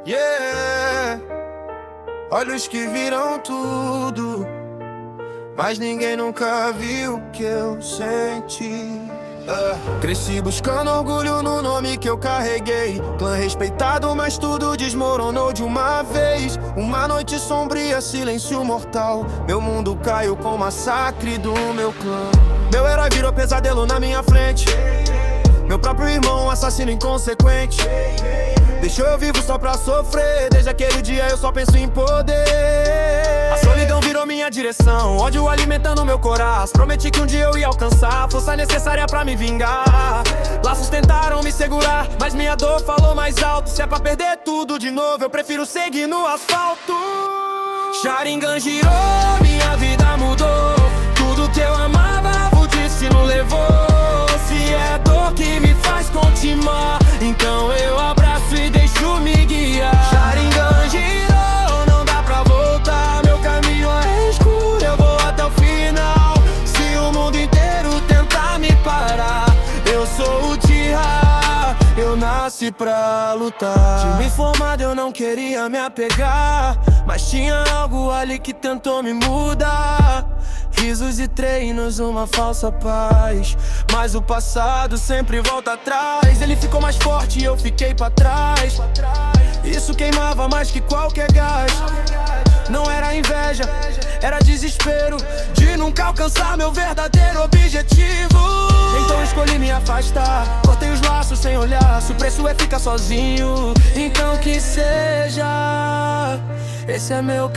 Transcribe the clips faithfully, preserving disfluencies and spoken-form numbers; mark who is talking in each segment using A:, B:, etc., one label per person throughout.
A: Yeah, olhos que viram tudo, mas ninguém nunca viu o que eu senti. uh. Cresci buscando orgulho no nome que eu carreguei. Clã respeitado, mas tudo desmoronou de uma vez. Uma noite sombria, silêncio mortal. Meu mundo caiu com o massacre do meu clã. Meu herói virou pesadelo na minha frente. Meu próprio irmão, um assassino inconsequente. Deixou eu vivo só pra sofrer. Desde aquele dia eu só penso em poder. A solidão virou minha direção, ódio alimentando meu coração. Prometi que um dia eu ia alcançar a força necessária pra me vingar. Laços tentaram me segurar, mas minha dor falou mais alto. Se é pra perder tudo de novo, eu prefiro seguir no asfalto. Sharingan girou, minha vida mudou. Tudo que eu amava, o destino levou. Se é dor que me faz continuar, então eu abraço e deixo me guiar. Sharingan girou, não dá pra voltar. Meu caminho é escuro, eu vou até o final. Se o mundo inteiro tentar me parar, eu sou o Uchiha, eu nasci pra lutar. Time formado, eu não queria me apegar, mas tinha algo ali que tentou me mudar. Risos e treinos, uma falsa paz, mas o passado sempre volta atrás. Ele ficou mais forte e eu fiquei pra trás. Isso queimava mais que qualquer gás. Não era inveja, era desespero de nunca alcançar meu verdadeiro objetivo. Então escolhi me afastar, cortei os laços sem olhar. Se o preço é ficar sozinho, então que seja, esse é meu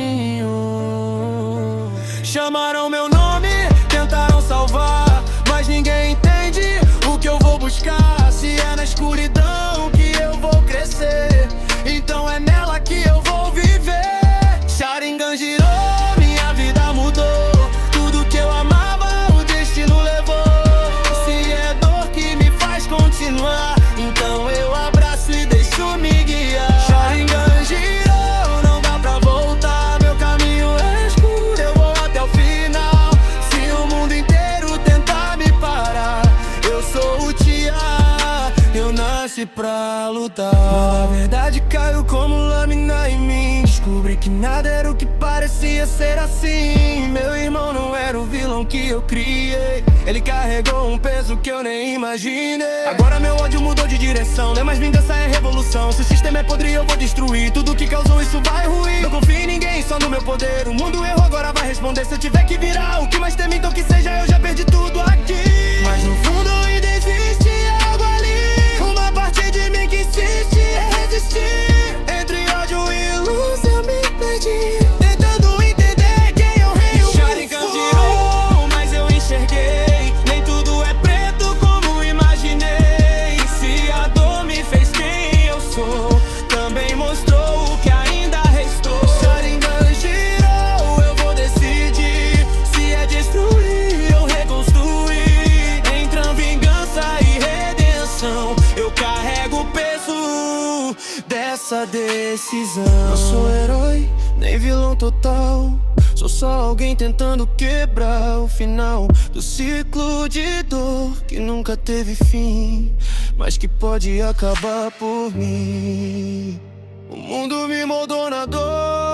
A: caminho. Chamaram meu nome, tentaram salvar, mas ninguém entende o que eu vou buscar. Se é na escuridão que eu vou crescer, então é nela que eu vou viver. Sharingan girou, minha vida mudou. Tudo que eu amava, o destino levou. Se é dor que me faz continuar, então eu abraço e deixo me guiar. Sharingan girou, não dá pra voltar. Meu caminho é escuro, eu vou até o final. Se o mundo inteiro tentar me parar, eu sou o Uchiha, eu nasci pra lutar. A verdade caiu como lâmina em mim. Descobri que nada era o que parecia ser assim. Meu irmão não era o vilão que eu criei. Ele carregou um peso que eu nem imaginei. Agora meu ódio mudou de direção, não é mais vingança, é revolução. Se o sistema é podre eu vou destruir, tudo que causou isso vai ruir. Não confio em ninguém, só no meu poder. O mundo errou, agora vai responder. Se eu tiver que virar o que mais teme, então que seja, eu já perdi tudo aqui. Mas no fundo ainda existe algo ali, uma parte de mim que insiste em resistir. Entre ódio e luz eu me perdi, tentando entender quem eu rei. O Sharingan girou, mas eu enxerguei, nem tudo é preto como imaginei. Se a dor me fez quem eu sou, também mostrou o que ainda restou. Sharingan girou, eu vou decidir. Se é destruir ou reconstruir, entre a vingança e redenção, eu carrego o peso dessa decisão. Não sou herói, nem vilão total, sou só alguém tentando quebrar o final do ciclo de dor que nunca teve fim, mas que pode acabar por mim. O mundo me moldou na dor,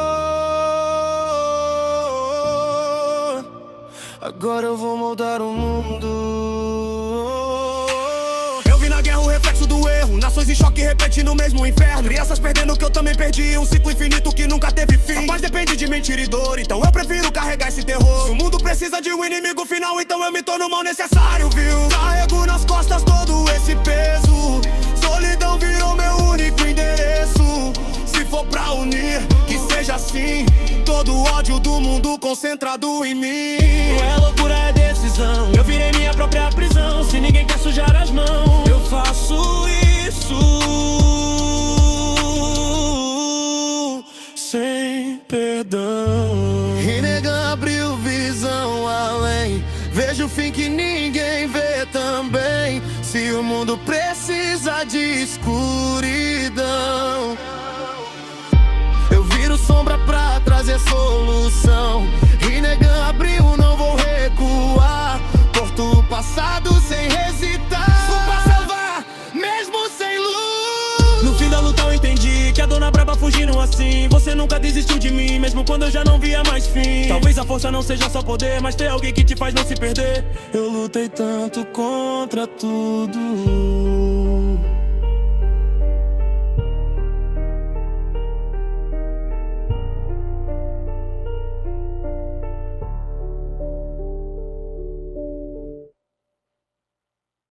A: agora eu vou moldar o mundo. Eu vi na guerra o reflexo do erro, nações em choque repetindo o mesmo inferno. Crianças perdendo o que eu também perdi, um ciclo infinito que nunca teve fim. A paz depende de mentira e dor, então eu prefiro carregar esse terror. Se o mundo precisa de um inimigo final, então eu me torno o mal necessário, viu? Carrego nas costas todo esse peso, solidão virou meu único endereço. Se for pra unir, que seja assim, todo o ódio do mundo concentrado em mim. Não é loucura, é decisão, eu virei minha própria prisão. Se ninguém quer sujar as mãos, eu faço isso sem perdão. Rinnegan abriu visão além, vejo o fim que ninguém vê também. Se o mundo precisa de escuridão, eu viro sombra pra trazer solução. Rinnegan abriu, não vou recuar. Corto o passado sem hesitar, vou pra salvar, mesmo sem luz. No fim da lutar eu entendi que a dona braba fugindo assim. Você nunca desistiu de mim, mesmo quando eu já não via mais fim. Talvez a força não seja só poder, mas ter alguém que te faz não se perder. Eu lutei tanto contra tudo,